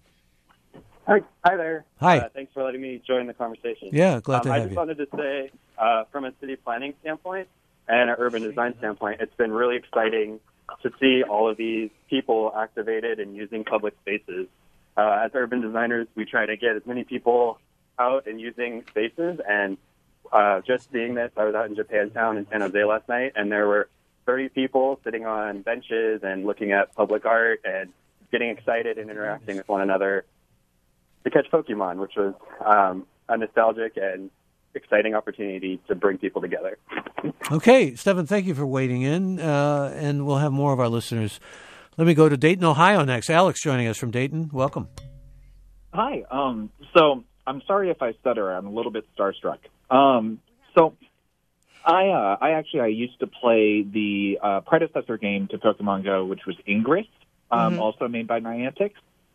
Hi, hi there.
Hi.
Uh, thanks for letting me join the conversation.
Yeah, glad
um,
to
I
have
just
you.
wanted to say, uh, from a city planning standpoint and an urban design standpoint, it's been really exciting to see all of these people activated and using public spaces. Uh, as urban designers, we try to get as many people out and using spaces. And uh, just seeing this, I was out in Japantown in San Jose last night, and there were thirty people sitting on benches and looking at public art and getting excited and interacting with one another to catch Pokemon, which was um, a nostalgic and exciting opportunity to bring people together.
Okay, Stephen, thank you for waiting in, uh, and we'll have more of our listeners. Let me go to Dayton, Ohio next. Alex joining us from Dayton. Welcome.
Hi. Um, so I'm sorry if I stutter. I'm a little bit starstruck. Um, so I, uh, I actually I used to play the uh, predecessor game to Pokemon Go, which was Ingress, um,
Mm-hmm.
also made by Niantic,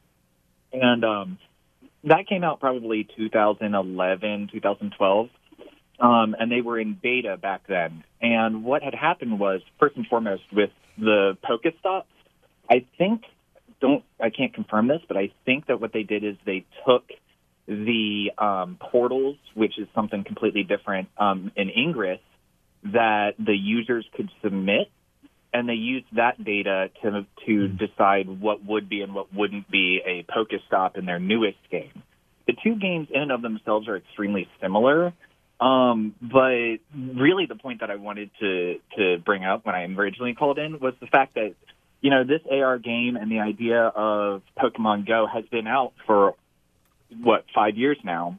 and um, that came out probably two thousand eleven, two thousand twelve, um, and they were in beta back then. And what had happened was, first and foremost, with the Pokestops, I think, don't I can't confirm this, but I think that what they did is they took the um, portals, which is something completely different um, in Ingress, that the users could submit, and they used that data to to decide what would be and what wouldn't be a Pokestop in their newest game. The two games in and of themselves are extremely similar, um, but really the point that I wanted to, to bring up when I originally called in was the fact that, you know, this A R game and the idea of Pokemon Go has been out for, what, five years now.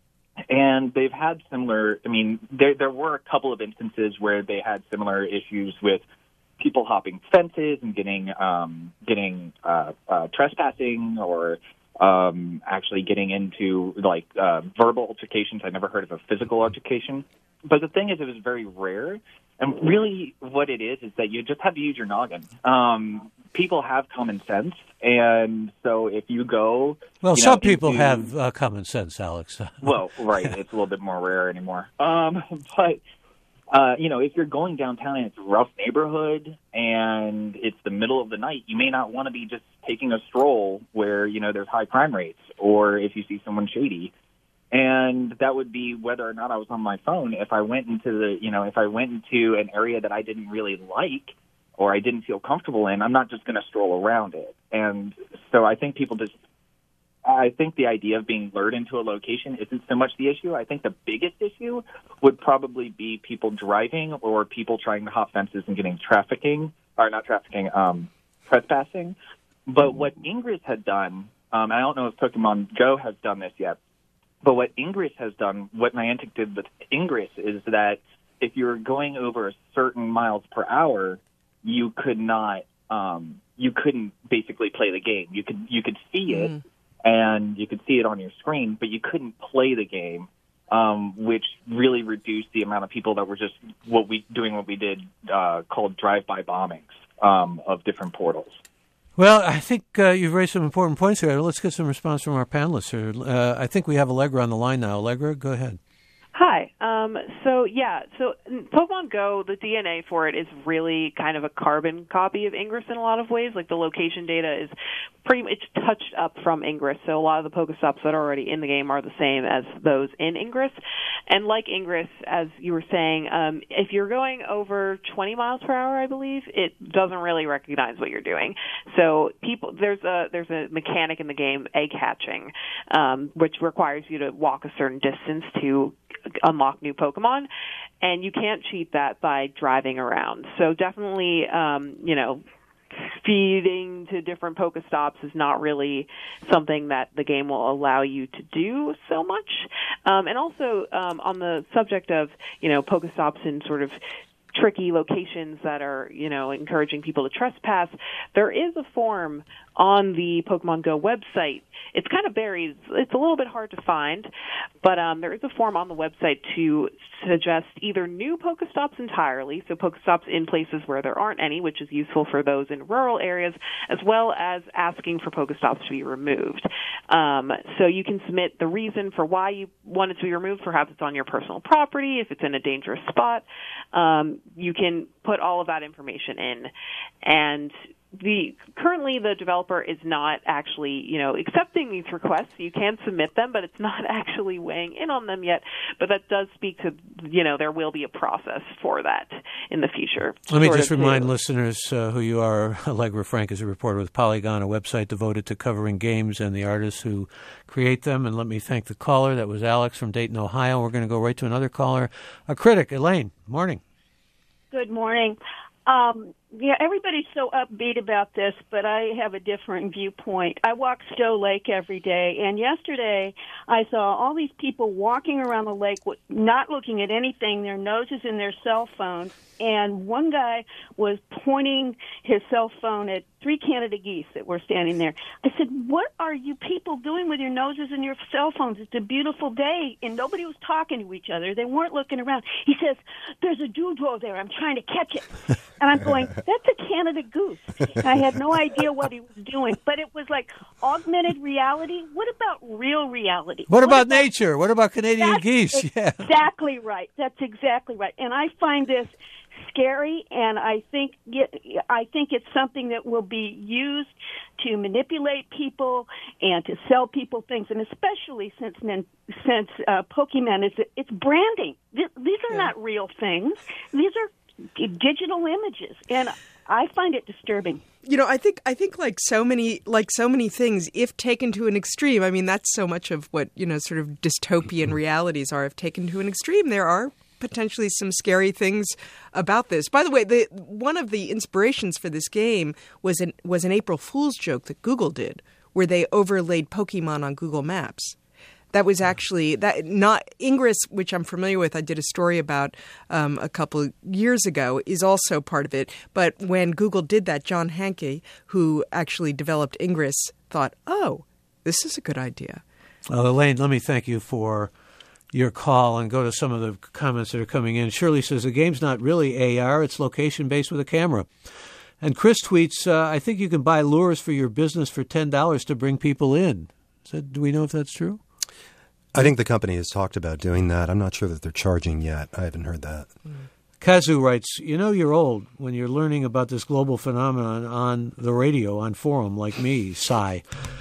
And they've had similar, I mean, there there were a couple of instances where they had similar issues with people hopping fences and getting um, getting uh, uh, trespassing or um, actually getting into, like, uh, verbal altercations. I never heard of a physical altercation. But the thing is, it was very rare. And really what it is is that you just have to use your noggin. Um, people have common sense. And so if you go...
Well,
you
some
know,
people
into,
have uh, common sense, Alex.
well, right. It's a little bit more rare anymore. Um, but, uh, you know, if you're going downtown and it's a rough neighborhood and it's the middle of the night, you may not want to be just taking a stroll where, you know, there's high crime rates, or if you see someone shady. And that would be whether or not I was on my phone. If I went into the, you know, if I went into an area that I didn't really like or I didn't feel comfortable in, I'm not just going to stroll around it. And so I think people just, I think the idea of being lured into a location isn't so much the issue. I think the biggest issue would probably be people driving or people trying to hop fences and getting trafficking, or not trafficking, um, trespassing. But what Ingress had done, um, I don't know if Pokemon Go has done this yet, but what Ingress has done, what Niantic did with Ingress, is that if you're going over certain miles per hour, you could not, um, you couldn't basically play the game. You could you could see it, mm. and you could see it on your screen, but you couldn't play the game, um, which really reduced the amount of people that were just what we doing what we did uh, called drive-by bombings um, of different portals.
Well, I think uh, you've raised some important points here. Let's get some response from our panelists here. Uh, I think we have Allegra on the line now. Allegra, go ahead.
Hi. Um, so, yeah, so Pokemon Go, the D N A for it is really kind of a carbon copy of Ingress in a lot of ways. Like, the location data is pretty much touched up from Ingress, so a lot of the Pokestops that are already in the game are the same as those in Ingress. And like Ingress, as you were saying, um, if you're going over twenty miles per hour, I believe, it doesn't really recognize what you're doing. So people, there's a there's a mechanic in the game, egg hatching, um, which requires you to walk a certain distance to unlock new Pokemon, and you can't cheat that by driving around. So definitely, um, you know, feeding to different Pokestops is not really something that the game will allow you to do so much. Um, and also, um, on the subject of, you know, Pokestops in sort of tricky locations that are, you know, encouraging people to trespass, there is a form on the Pokemon Go website. It's kind of buried. It's a little bit hard to find, but um, there is a form on the website to suggest either new Pokestops entirely, so Pokestops in places where there aren't any, which is useful for those in rural areas, as well as asking for Pokestops to be removed. Um, so you can submit the reason for why you want it to be removed. Perhaps it's on your personal property, if it's in a dangerous spot. Um, you can put all of that information in, and The currently the developer is not actually, you know, accepting these requests. You can submit them, but it's not actually weighing in on them yet. But that does speak to, you know, there will be a process for that in the future.
Let me just remind listeners uh, who you are. Allegra Frank is a reporter with Polygon, a website devoted to covering games and the artists who create them. And let me thank the caller. That was Alex from Dayton, Ohio. We're going to go right to another caller, a critic, Elaine. Morning.
Good morning. Um, yeah, everybody's so upbeat about this, but I have a different viewpoint. I walk Stowe Lake every day, and yesterday I saw all these people walking around the lake with, not looking at anything, their noses in their cell phones, and one guy was pointing his cell phone at three Canada geese that were standing there. I said, what are you people doing with your noses in your cell phones? It's a beautiful day, and nobody was talking to each other. They weren't looking around. He says, there's a dewdrow there. I'm trying to catch it. And I'm going, that's a Canada goose. And I had no idea what he was doing. But it was like augmented reality. What about real reality?
What, what about, about nature? What about Canadian geese? Yeah.
Exactly right. That's exactly right. And I find this scary, and I think I think it's something that will be used to manipulate people and to sell people things, and especially since since uh, Pokemon is it's branding. These are yeah. not real things. These are digital images, and I find it disturbing.
You know, I think I think like so many like so many things, if taken to an extreme, I mean, that's so much of what, you know, sort of dystopian realities are. If taken to an extreme, there are potentially some scary things about this. By the way, the one of the inspirations for this game was an was an April Fool's joke that Google did, where they overlaid Pokemon on Google Maps. That was actually that not Ingress, which I'm familiar with. I did a story about um, a couple of years ago, is also part of it. But when Google did that, John Hanke, who actually developed Ingress, thought, "Oh, this is a good idea."
Well, Elaine, let me thank you for your call and go to some of the comments that are coming in. Shirley says the game's not really A R; it's location-based with a camera. And Chris tweets, uh, "I think you can buy lures for your business for ten dollars to bring people in." So, do we know if that's true?
I think the company has talked about doing that. I'm not sure that they're charging yet. I haven't heard that.
Mm. Kazu writes, you know you're old when you're learning about this global phenomenon on the radio, on forum, like me, sigh.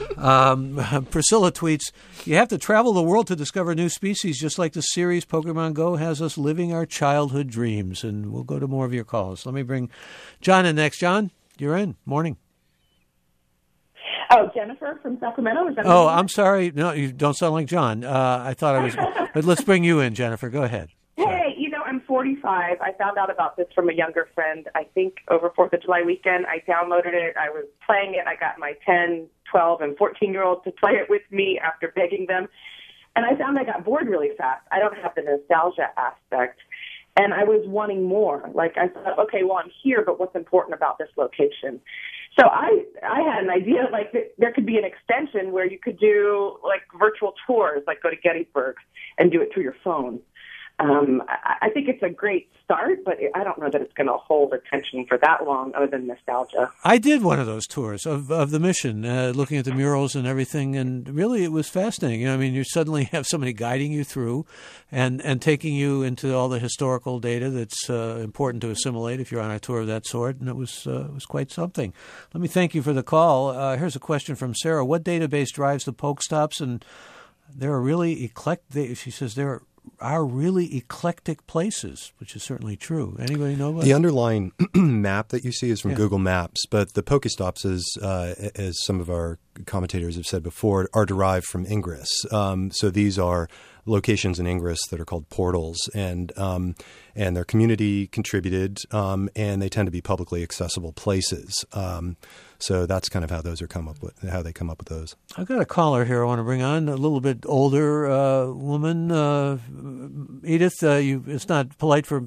Um, Priscilla tweets, you have to travel the world to discover new species, just like the series Pokemon Go has us living our childhood dreams. And we'll go to more of your calls. Let me bring John in next. John, you're in. Morning.
Oh, Jennifer from Sacramento? Is that
oh, I'm sorry. No, you don't sound like John. Uh, I thought I was. But let's bring you in, Jennifer. Go ahead.
Hey, sorry. You know, I'm forty-five. I found out about this from a younger friend, I think over fourth of July weekend. I downloaded it. I was playing it. I got my ten, twelve, and fourteen-year-olds to play it with me after begging them. And I found I got bored really fast. I don't have the nostalgia aspect. And I was wanting more. Like, I thought, okay, well, I'm here, but what's important about this location? So I I had an idea, like, that there could be an extension where you could do, like, virtual tours, like go to Gettysburg and do it through your phone. Um, I, I think it's a great start, but I don't know that it's going to hold attention for that long other than nostalgia.
I did one of those tours of, of the mission, uh, looking at the murals and everything, and really it was fascinating. You know, I mean, you suddenly have somebody guiding you through and, and taking you into all the historical data that's uh, important to assimilate if you're on a tour of that sort, and it was, uh, it was quite something. Let me thank you for the call. Uh, here's a question from Sarah. What database drives the Pokestops? And there are really eclectic, she says, there are are really eclectic places, which is certainly true. Anybody know about
the
it?
underlying map that you see is from
yeah.
Google Maps, but the Pokestops, is, uh, as some of our commentators have said before, are derived from Ingress. Um, so these are locations in Ingress that are called portals, and um, and they're community contributed, um, and they tend to be publicly accessible places. Um, so that's kind of how those are come up with how they come up with those.
I've got a caller here I want to bring on, a little bit older uh, woman, uh, Edith. Uh, you, it's not polite for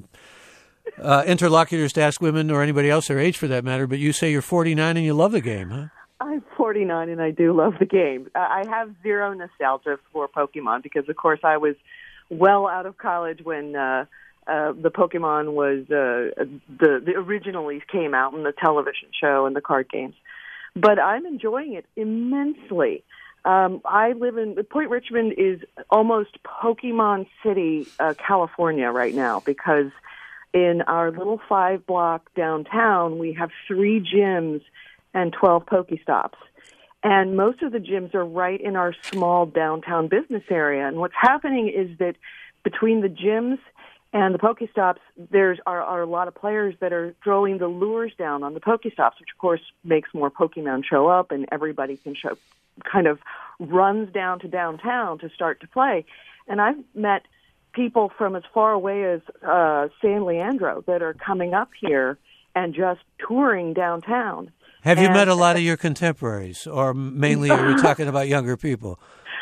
uh, interlocutors to ask women or anybody else their age for that matter, but you say you're forty-nine and you love the game, huh?
I'm forty-nine and I do love the game. I have zero nostalgia for Pokemon because, of course, I was well out of college when uh, uh, the Pokemon was uh, the, the originally came out in the television show and the card games. But I'm enjoying it immensely. Um, I live in Point Richmond is almost Pokemon City, uh, California right now because in our little five block downtown we have three gyms and twelve Pokestops. And most of the gyms are right in our small downtown business area. And what's happening is that between the gyms and the Pokestops, there's are, are a lot of players that are throwing the lures down on the Pokestops, which of course makes more Pokemon show up and everybody can show, kind of runs down to downtown to start to play. And I've met people from as far away as uh, San Leandro that are coming up here and just touring downtown.
Have you
and,
met a lot of your contemporaries, or mainly we're talking about younger people?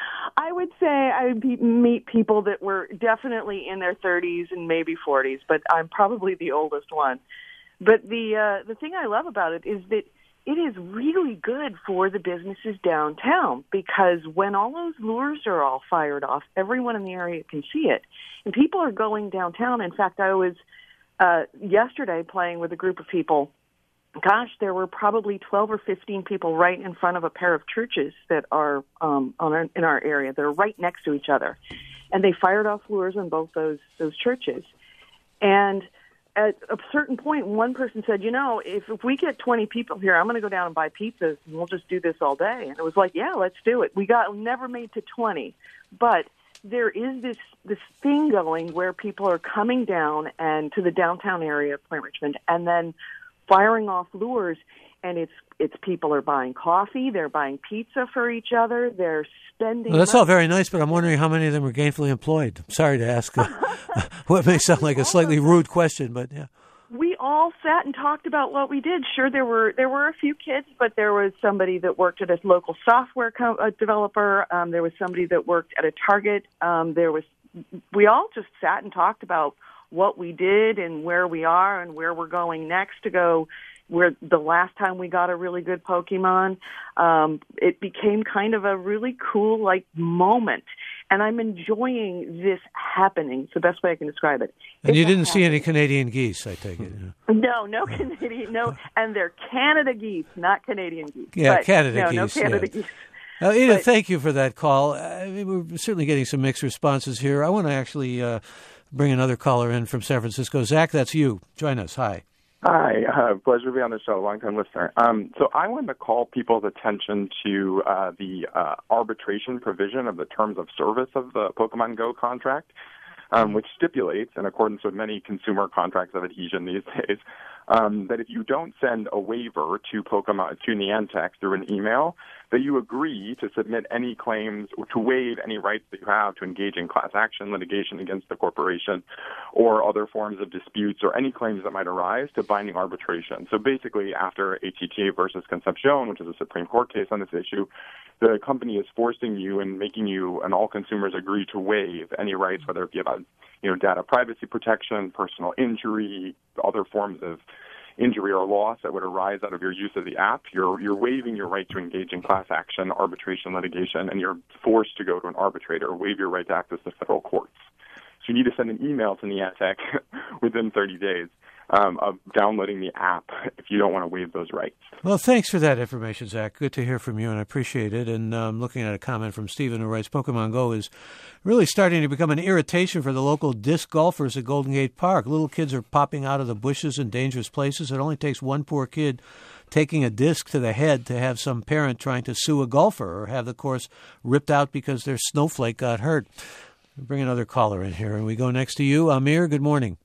I would say I meet people that were definitely in their thirties and maybe forties, but I'm probably the oldest one. But the uh, the thing I love about it is that it is really good for the businesses downtown because when all those lures are all fired off, everyone in the area can see it. And people are going downtown. In fact, I was uh, yesterday playing with a group of people. Gosh, there were probably twelve or fifteen people right in front of a pair of churches that are um, on our, in our area. They're right next to each other. And they fired off lures on both those those churches. And at a certain point, one person said, you know, if, if we get twenty people here, I'm going to go down and buy pizzas, and we'll just do this all day. And it was like, yeah, let's do it. We got never made to twenty. But there is this this thing going where people are coming down and to the downtown area of Point Richmond and then firing off lures, and it's it's people are buying coffee, they're buying pizza for each other, they're spending.
Well, that's
money.
all very nice, but I'm wondering how many of them are gainfully employed. I'm sorry to ask uh, what may sound like a slightly rude question, but yeah.
We all sat and talked about what we did. Sure, there were there were a few kids, but there was somebody that worked at a local software co- uh, developer. Um, there was somebody that worked at a Target. Um, there was we all just sat and talked about what we did and where we are and where we're going next to go. Where the last time we got a really good Pokemon, um, it became kind of a really cool like moment, and I'm enjoying this happening. It's the best way I can describe it.
And
it's
you didn't
happening.
see any Canadian geese, I take it. Yeah.
No, no Canadian, no, and they're Canada geese, not Canadian geese.
Yeah,
but,
Canada
no,
geese.
No, Canada
yeah.
geese.
Uh, Edith,
But-
thank you for that call. I mean, we're certainly getting some mixed responses here. I want to actually uh, bring another caller in from San Francisco. Zach, that's you. Join us. Hi.
Hi, uh, pleasure to be on the show, long-time listener. Um, so I wanted to call people's attention to uh, the uh, arbitration provision of the terms of service of the Pokemon Go contract, um, which stipulates, in accordance with many consumer contracts of adhesion these days, um, that if you don't send a waiver to Pokemon to Niantic through an email, that you agree to submit any claims or to waive any rights that you have to engage in class action litigation against the corporation or other forms of disputes or any claims that might arise to binding arbitration. So basically, after A T T A versus Concepcion, which is a Supreme Court case on this issue, the company is forcing you and making you and all consumers agree to waive any rights, whether it be about you know data privacy protection, personal injury, other forms of injury or loss that would arise out of your use of the app. You're you're waiving your right to engage in class action, arbitration, litigation, and you're forced to go to an arbitrator or waive your right to access the federal courts. you need to send an email to Niantic within thirty days um, of downloading the app if you don't want to waive those rights.
Well, thanks for that information, Zach. Good to hear from you, and I appreciate it. And um, looking at a comment from Stephen who writes, Pokemon Go is really starting to become an irritation for the local disc golfers at Golden Gate Park. Little kids are popping out of the bushes in dangerous places. It only takes one poor kid taking a disc to the head to have some parent trying to sue a golfer or have the course ripped out because their snowflake got hurt. We'll bring another caller in here, and we go next to you. Amir, good morning.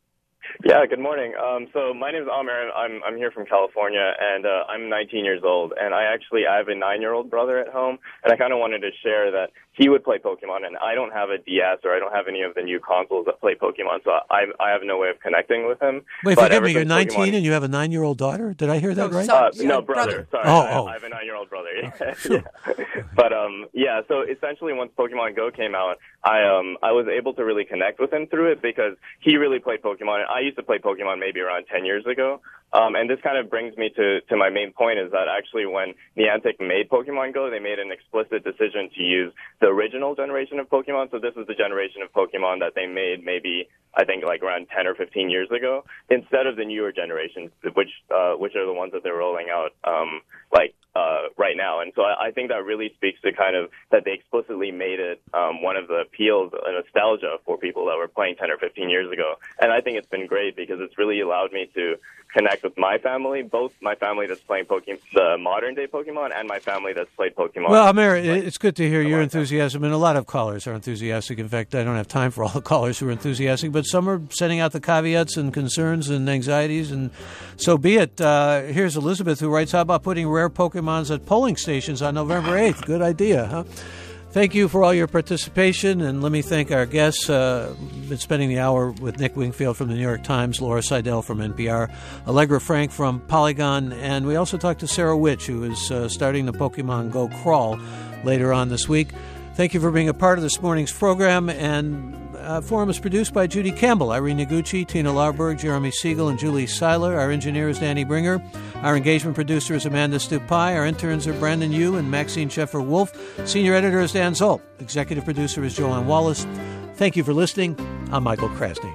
Yeah, good morning. Um, so my name is Amir. I'm I'm here from California, and uh, I'm nineteen years old. And I actually I have a nine-year-old brother at home, and I kind of wanted to share that he would play Pokemon, and I don't have a D S or I don't have any of the new consoles that play Pokemon, so I I have no way of connecting with him.
Wait,
but
forgive me. You're
Pokemon...
nineteen and you have a nine-year-old daughter. Did I hear that
no,
right?
Uh, no, brother. Sorry,
oh,
I,
oh.
I have a nine-year-old brother. yeah. But um, yeah. So essentially, once Pokemon Go came out, I um I was able to really connect with him through it because he really played Pokemon, and I used to play Pokemon maybe around ten years ago. Um, and this kind of brings me to, to my main point is that actually when Niantic made Pokemon Go, they made an explicit decision to use the original generation of Pokemon. So this is the generation of Pokemon that they made maybe, I think, like around ten or fifteen years ago, instead of the newer generations, which uh, which are the ones that they're rolling out um, like uh, right now. And so I, I think that really speaks to kind of that they explicitly made it um, one of the appeals, a nostalgia for people that were playing ten or fifteen years ago. And I think it's been great because it's really allowed me to connect with my family, both my family that's playing Pokemon, the modern day Pokemon, and my family that's played Pokemon.
Well, Amir, it's good to hear your enthusiasm, and a lot of callers are enthusiastic. In fact, I don't have time for all the callers who are enthusiastic, but some are sending out the caveats and concerns and anxieties, and so be it. Uh, here's Elizabeth who writes, how about putting rare Pokemons at polling stations on November eighth? Good idea, huh? Thank you for all your participation, and let me thank our guests. Uh, been spending the hour with Nick Wingfield from the New York Times, Laura Seidel from N P R, Allegra Frank from Polygon, and we also talked to Sarah Witch, who is uh, starting the Pokemon Go crawl later on this week. Thank you for being a part of this morning's program, and uh, Forum is produced by Judy Campbell, Irene Noguchi, Tina Larberg, Jeremy Siegel, and Julie Seiler. Our engineer is Danny Bringer. Our engagement producer is Amanda Stupai. Our interns are Brandon Yu and Maxine Sheffer-Wolf. Senior editor is Dan Zoll. Executive producer is Joanne Wallace. Thank you for listening. I'm Michael Krasny.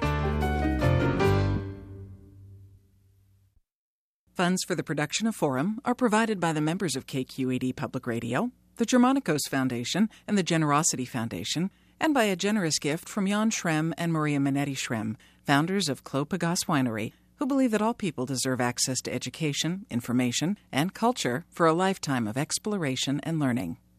Funds for the production of Forum are provided by the members of K Q E D Public Radio, the Germanicos Foundation, and the Generosity Foundation, and by a generous gift from Jan Schrem and Maria Minetti Schrem, founders of Clos Pegase Winery, who believe that all people deserve access to education, information, and culture for a lifetime of exploration and learning.